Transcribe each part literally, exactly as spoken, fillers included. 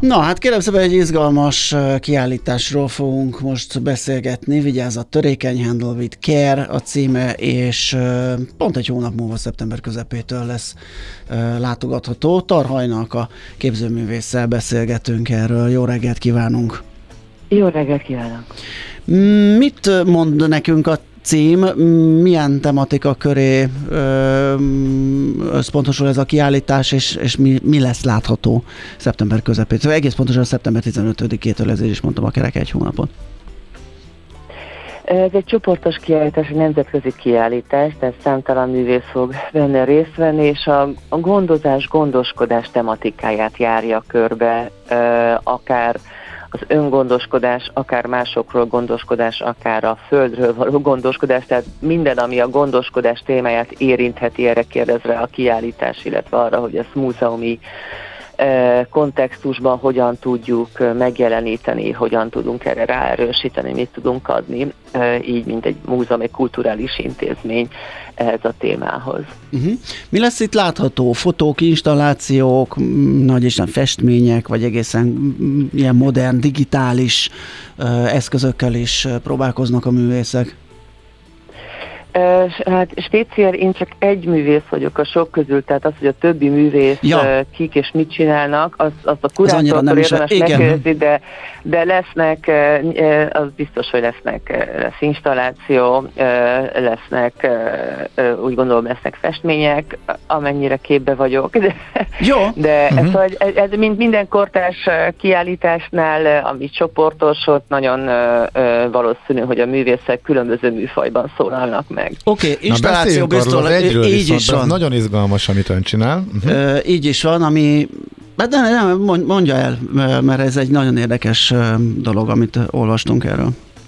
Na, hát kérem szépen, egy izgalmas kiállításról fogunk most beszélgetni. Vigyázzat, törékeny, Handle with Care a címe, és pont egy hónap múlva, szeptember közepétől lesz látogatható. Tarhajnak a képzőművésszel beszélgetünk erről. Jó reggelt kívánunk! Jó reggelt kívánok! Mit mond nekünk a cím, milyen tematika köré összpontosul ez a kiállítás, és, és mi, mi lesz látható szeptember közepétől? Egész pontosan szeptember tizenötödikétől, ezért is mondtam a kerek egy hónapot. Ez egy csoportos kiállítás, egy nemzetközi kiállítás, tehát számtalan művész fog benne részt venni, és a, a gondozás, gondoskodás tematikáját járja körbe, akár az öngondoskodás, akár másokról gondoskodás, akár a földről való gondoskodás, tehát minden, ami a gondoskodás témáját érintheti, erre kérdez rá a kiállítás, illetve arra, hogy ezt múzeumi kontextusban hogyan tudjuk megjeleníteni, hogyan tudunk erre ráerősíteni, mit tudunk adni, így mint egy múzeum, egy kulturális intézmény ehhez a témához. Uh-huh. Mi lesz itt látható? Fotók, installációk, nagy és nem festmények, vagy egészen ilyen modern, digitális eszközökkel is próbálkoznak a művészek? Hát speciál, én csak egy művész vagyok a sok közül, tehát az, hogy a többi művész ja. kik és mit csinálnak, az, az a kurátortól érdemes megkérdezni, de, de lesznek, az biztos, hogy lesznek, lesz installáció, lesznek, úgy gondolom, lesznek festmények, amennyire képbe vagyok. De, Jó. de uh-huh. ez, ez, ez mind minden kortárs kiállításnál, ami csoportos, ott nagyon valószínű, hogy a művészek különböző műfajban szólalnak meg. Oké, okay, installáció biztos, így is van. Nagyon izgalmas, amit ön csinál. Uh-huh. Uh, így is van, ami, hát nem, nem, mondja el, mert ez egy nagyon érdekes dolog, amit olvastunk erről.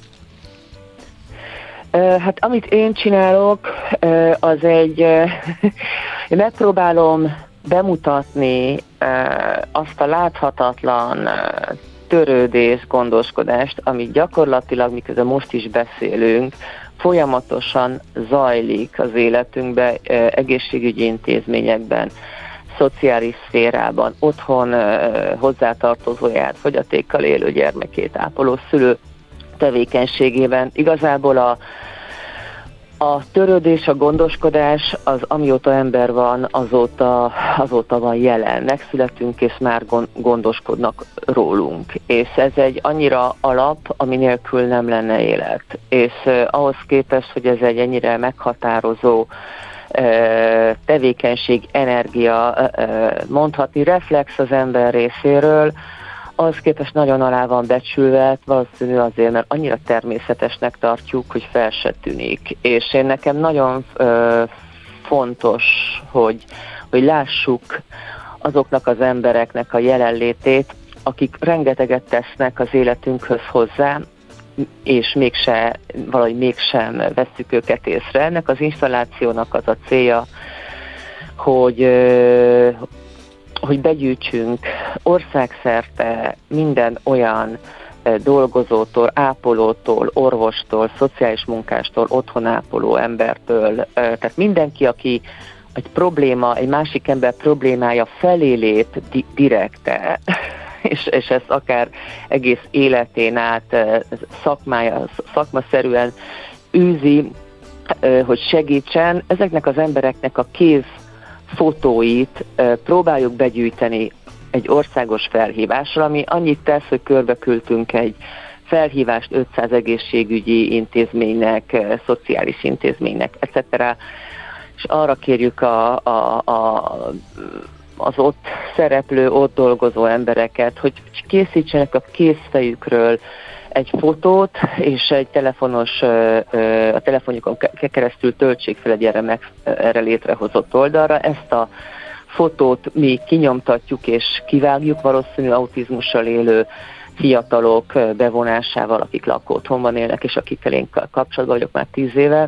Uh, hát amit én csinálok, uh, az egy, uh, én megpróbálom bemutatni uh, azt a láthatatlan uh, törődés, gondoskodást, amit gyakorlatilag, miközben most is beszélünk, folyamatosan zajlik az életünkben, egészségügyi intézményekben, szociális szférában, otthon hozzátartozóját, fogyatékkal élő gyermekét ápoló szülő tevékenységében. Igazából a, a törődés, a gondoskodás az, amióta ember van, azóta, azóta van jelen. Megszületünk, és már gondoskodnak rólunk. És ez egy annyira alap, ami nélkül nem lenne élet. És eh, ahhoz képest, hogy ez egy ennyire meghatározó eh, tevékenység, energia, eh, mondhatni, reflex az ember részéről, ahhoz képest nagyon alá van becsülve, valószínű azért, mert annyira természetesnek tartjuk, hogy fel se tűnik. És én nekem nagyon ö, fontos, hogy, hogy lássuk azoknak az embereknek a jelenlétét, akik rengeteget tesznek az életünkhöz hozzá, és mégse, valahogy mégsem vesszük őket észre. Ennek az installációnak az a célja, hogy ö, hogy begyűjtsünk országszerte minden olyan dolgozótól, ápolótól, orvostól, szociális munkástól, otthonápoló embertől, tehát mindenki, aki egy probléma, egy másik ember problémája felé lép di- direkte, és, és ezt akár egész életén át szakmája, szakmaszerűen űzi, hogy segítsen, ezeknek az embereknek a kéz fotóit e, próbáljuk begyűjteni egy országos felhívásra, ami annyit tesz, hogy körbeküldtünk egy felhívást ötszáz egészségügyi intézménynek, e, szociális intézménynek, et cetera. És arra kérjük a, a, a, az ott szereplő, ott dolgozó embereket, hogy készítsenek a kézfejükről egy fotót, és egy telefonos, a telefonjukon keresztül töltsék fel egy erre, meg, erre létrehozott oldalra. Ezt a fotót mi kinyomtatjuk és kivágjuk, valószínű autizmussal élő fiatalok bevonásával, akik lakóotthonban élnek, és akikkel én kapcsolatban vagyok már tíz éve,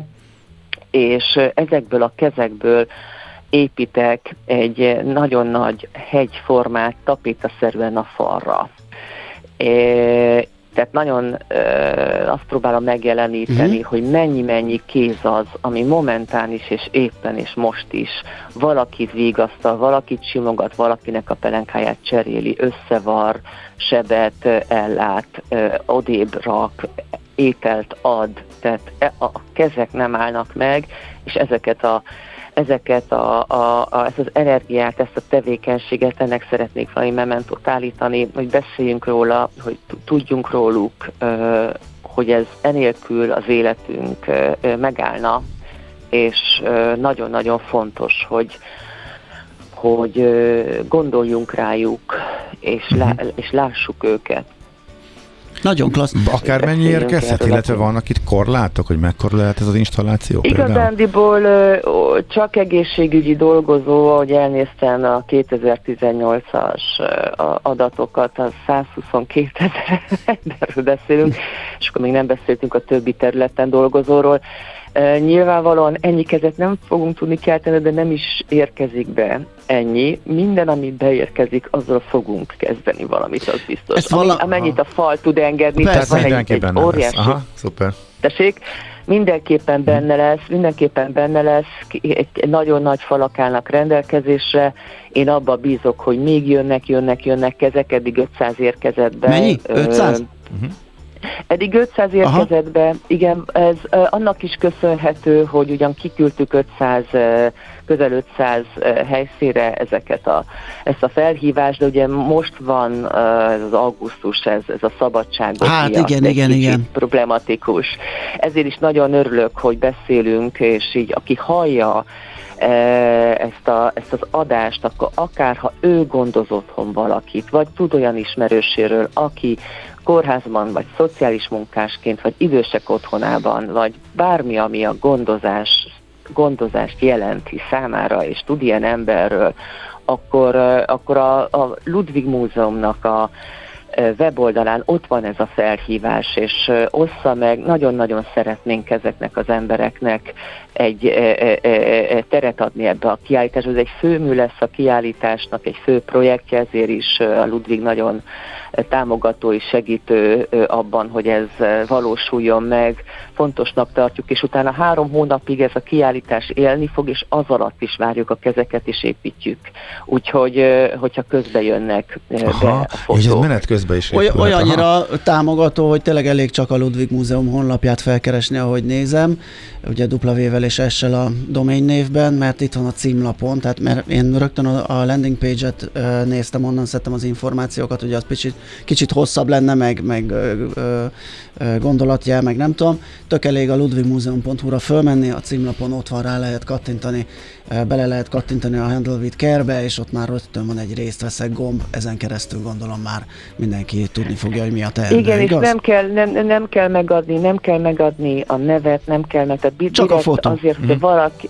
és ezekből a kezekből építek egy nagyon nagy hegyformát tapétaszerűen a falra. É, Tehát nagyon ö, azt próbálom megjeleníteni, uh-huh. hogy mennyi-mennyi kéz az, ami momentánis és éppen és most is valakit vigasztal, valakit simogat, valakinek a pelenkáját cseréli, összevar, sebet ellát, odébb rak, ételt ad, tehát a kezek nem állnak meg, és ezeket a ezeket a, a, a, ezt az energiát, ezt a tevékenységet, ennek szeretnék valami mementót állítani, hogy beszéljünk róla, hogy tudjunk róluk, hogy ez enélkül az életünk megállna, és nagyon-nagyon fontos, hogy, hogy gondoljunk rájuk, és, lá, és lássuk őket. Nagyon klassz. Akármennyi érkezhet, illetve vannak itt korlátok, hogy mekkora lehet ez az installáció? Igazándiból csak egészségügyi dolgozó, ahogy elnéztem a kétezer-tizennyolcas adatokat, az százhuszonkétezer emberről beszélünk, és akkor még nem beszéltünk a többi területen dolgozóról. Nyilvánvalóan ennyi kezet nem fogunk tudni kelteni, de nem is érkezik be ennyi. Minden, ami beérkezik, azzal fogunk kezdeni valamit, az biztos. Vala... Ami, amennyit a fal tud engedni, tehát van egy, egy óriási... Aha, szuper. Tessék, mindenképpen benne lesz, mindenképpen benne lesz, egy nagyon nagy falak állnak rendelkezésre, én abba bízok, hogy még jönnek, jönnek, jönnek kezek, eddig ötszáz érkezett be. Mennyi? ötszáz? Uh-huh. Eddig ötszáz érkezett be, igen, ez uh, annak is köszönhető, hogy ugyan kiküldtük ötszáz, uh, közel ötszáz uh, helyszínre ezeket a, ezt a felhívást, de ugye most van uh, ez az augusztus, ez, ez a szabadságok hát, miatt igen, igen, igen. problematikus. Ezért is nagyon örülök, hogy beszélünk, és így aki hallja ezt, a, ezt az adást, akkor akár ha ő gondoz otthon valakit, vagy tud olyan ismerőséről, aki kórházban, vagy szociális munkásként, vagy idősek otthonában, vagy bármi, ami a gondozás, gondozást jelenti számára, és tud ilyen emberről, akkor, akkor a, a Ludwig Múzeumnak a weboldalán ott van ez a felhívás, és ossza meg, nagyon-nagyon szeretnénk ezeknek az embereknek egy e, e, e, teret adni ebbe a kiállításba. Ez egy főmű lesz a kiállításnak, egy fő projektje, ezért is a Ludwig nagyon támogató és segítő abban, hogy ez valósuljon meg. Fontosnak tartjuk, és utána három hónapig ez a kiállítás élni fog, és az alatt is várjuk a kezeket, és építjük. Úgyhogy, hogyha közbe jönnek Aha, be a fotók. És ez menet közben is épülhet. Oly, olyannyira Aha. támogató, hogy tényleg elég csak a Ludwig Múzeum honlapját felkeresni, ahogy nézem, ugye W-vel és S-sel a domain névben, mert itt van a címlapon, tehát mert én rögtön a landing page-et néztem, onnan szedtem az információkat, ugye az kicsit, kicsit hosszabb lenne, meg, meg ö, ö, gondolatjel, meg nem tudom. Tök elég a ludwigmuseum pont hu-ra fölmenni, a címlapon ott van, rá lehet kattintani, bele lehet kattintani a Handle with Care-be, és ott már rögtön van egy részt veszek gomb, ezen keresztül gondolom már mindenki tudni fogja, hogy mi a teendő. Igen, igaz? És nem kell, nem, nem kell megadni, nem kell megadni a nevet, nem kell meg, tehát csak a fotó. Azért, hogy mm. valaki,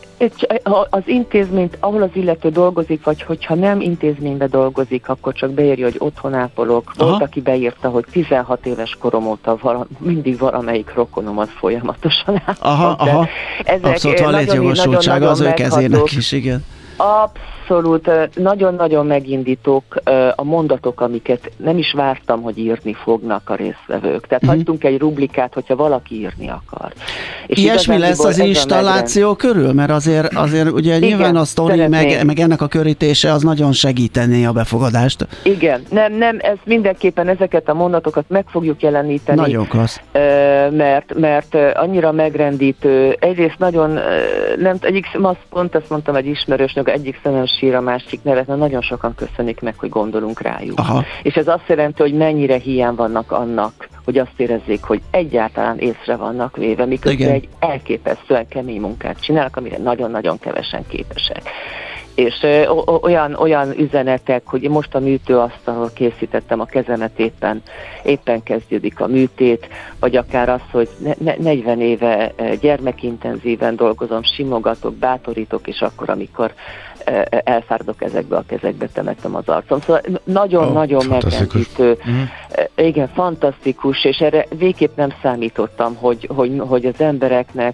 az intézményt, ahol az illető dolgozik, vagy hogyha nem intézménybe dolgozik, akkor csak beírja, hogy otthon ápolok. Aha. Volt, aki beírta, hogy tizenhat éves korom óta vala, mindig valamelyik rokonomat folyamatosan ápolok. Aha, aha. Ezek abszolút van létjogosultsága az ő kezének is, igen. Abszolút, nagyon-nagyon megindítók a mondatok, amiket nem is vártam, hogy írni fognak a résztvevők. Tehát mm-hmm. hagytunk egy rublikát, hogyha valaki írni akar. És ilyesmi lesz az installáció körül? Mert azért, azért ugye igen, nyilván a sztori, meg, meg ennek a körítése az nagyon segítené a befogadást. Igen, nem, nem, ez mindenképpen ezeket a mondatokat meg fogjuk jeleníteni. Nagyon klassz. Mert, mert annyira megrendítő. Egyrészt nagyon, nem, egyik, azt pont azt mondtam egy ismerősnek, egyik szemem sír, a másik nevet, mert nagyon sokan köszönik meg, hogy gondolunk rájuk. Aha. És ez azt jelenti, hogy mennyire hiány vannak annak, hogy azt érezzék, hogy egyáltalán észre vannak véve, miközben igen. egy elképesztően kemény munkát csinálnak, amire nagyon-nagyon kevesen képesek. És ö, olyan, olyan üzenetek, hogy most a műtőasztalon készítettem a kezemet, éppen, éppen kezdődik a műtét, vagy akár az, hogy ne, negyven éve gyermekintenzíven dolgozom, simogatok, bátorítok, és akkor, amikor elfáradok ezekbe a kezekbe, temettem az arcom. Szóval nagyon-nagyon oh, megrendítő. Mm. Igen, fantasztikus, és erre végképp nem számítottam, hogy, hogy, hogy az embereknek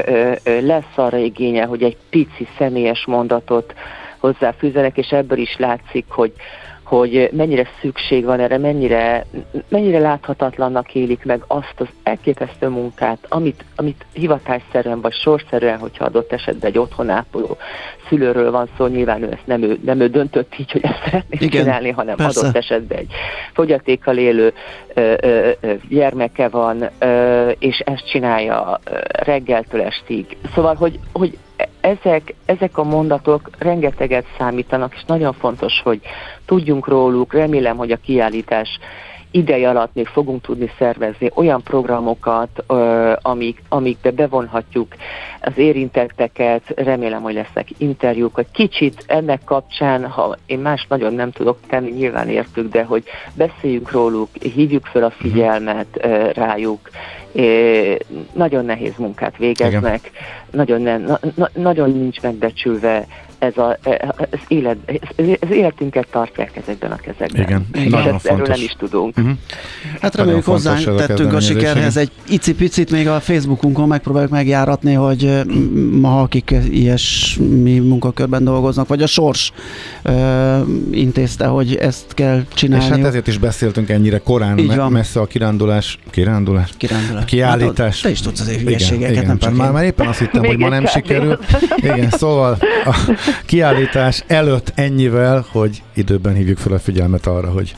lesz arra igénye, hogy egy pici személyes mondatot hozzáfűzenek, és ebből is látszik, hogy hogy mennyire szükség van erre, mennyire, mennyire láthatatlannak élik meg azt az elképesztő munkát, amit, amit hivatásszerűen vagy sorszerűen, hogyha adott esetben egy otthon ápoló szülőről van szó, nyilván ő ezt nem ő, nem ő döntött így, hogy ezt szeretnék csinálni, hanem persze. Adott esetben egy fogyatékkal élő ö, ö, ö, gyermeke van, ö, és ezt csinálja reggeltől estig. Szóval, hogy, hogy ezek, ezek a mondatok rengeteget számítanak, és nagyon fontos, hogy tudjunk róluk. Remélem, hogy a kiállítás ideje alatt még fogunk tudni szervezni olyan programokat, amik, amikbe bevonhatjuk az érintetteket, remélem, hogy lesznek interjúk, hogy kicsit ennek kapcsán, ha én más nagyon nem tudok tenni, nyilván értük, de hogy beszéljünk róluk, hívjuk fel a figyelmet rájuk. Nagyon nehéz munkát végeznek, nagyon, nem, na, na, nagyon nincs megbecsülve ez a, az, élet, az életünket tartják ezekben a kezekben. Igen, és nagyon ezt, fontos. Erről nem is tudunk. Uh-huh. Hát reméljük hozzánk tettünk a sikerhez egy icipicit, még a Facebookunkon megpróbáljuk megjáratni, hogy ma akik ilyesmi munkakörben dolgoznak, vagy a Sors ö, intézte, hogy ezt kell csinálni. És hát ezért is beszéltünk ennyire korán, me- messze a kirándulás, kirándulás, kirándulás. kiállítás. Hát, te is tudsz azért hülyeségeket, nem csak már, már éppen azt hittem, hogy ma nem sikerül. Igen, szóval a kiállítás előtt ennyivel, hogy időben hívjuk fel a figyelmet arra, hogy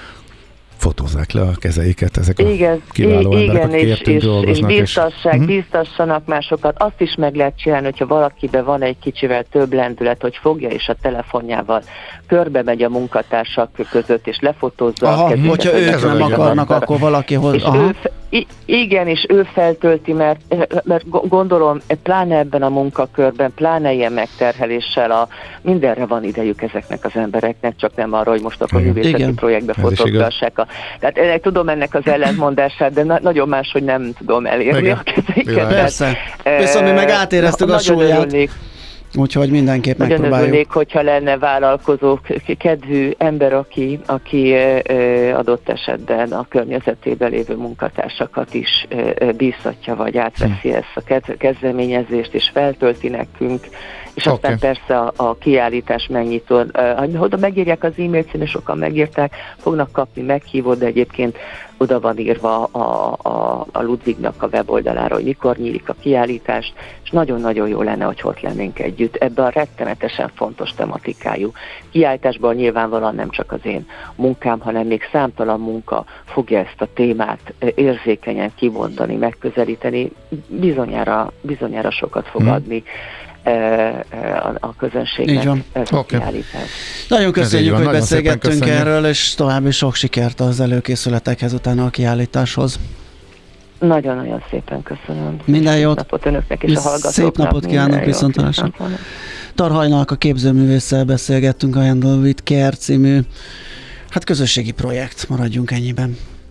fotózzák le a kezeiket, ezek a igen, kiváló igen, emberek, akik értünk dolgoznak. És bíztassák, és... bíztassanak másokat. Azt is meg lehet csinálni, hogyha valakiben van egy kicsivel több lendület, hogy fogja és a telefonjával körbe megy a munkatársak között, és lefotózza. Aha, a kezüket, hogyha ők nem akarnak, akkor, akkor valaki hoz... és ő, igen, és ő feltölti, mert, mert gondolom, pláne ebben a munkakörben, pláne ilyen megterheléssel, a, mindenre van idejük ezeknek az embereknek, csak nem arra, hogy most akkor művészeti igen. projektbe fotóztassák. A, tehát ennek tudom ennek az ellentmondását, de na, nagyon más, hogy nem tudom elérni igen. a kezeiket. Persze. Viszont mi meg átéreztük a súlyát. Úgyhogy mindenképp nagyon megpróbáljuk. Nagyon örülnék, hogyha lenne vállalkozó kedvű ember, aki, aki adott esetben a környezetében lévő munkatársakat is bíztatja, vagy átveszi hmm. ezt a kezdeményezést, és feltölti nekünk, és aztán okay. persze a, a kiállítás megnyitó, oda megírják az e-mail címén, sokan megírták, fognak kapni meghívót, de egyébként oda van írva a, a, a Ludwignak a weboldalára, hogy mikor nyílik a kiállítás, és nagyon-nagyon jó lenne, hogy ott lennénk együtt. Ebben a rettenetesen fontos tematikájú kiállításban nyilvánvalóan nem csak az én munkám, hanem még számtalan munka fogja ezt a témát érzékenyen kibontani, megközelíteni, bizonyára, bizonyára sokat fog adni a közönségnek ez a okay. kiállítás. Nagyon köszönjük, hogy nagyon beszélgettünk erről, és további sok sikert az előkészületekhez utána a kiállításhoz. Nagyon-nagyon szépen köszönöm. Minden jót. Szép napot önöknek és a hallgatóknak. Szép napot kívánok, viszontlátásra. Tarhajnak a képzőművésszel beszélgettünk a Handle with Care című hát közösségi projekt, maradjunk ennyiben.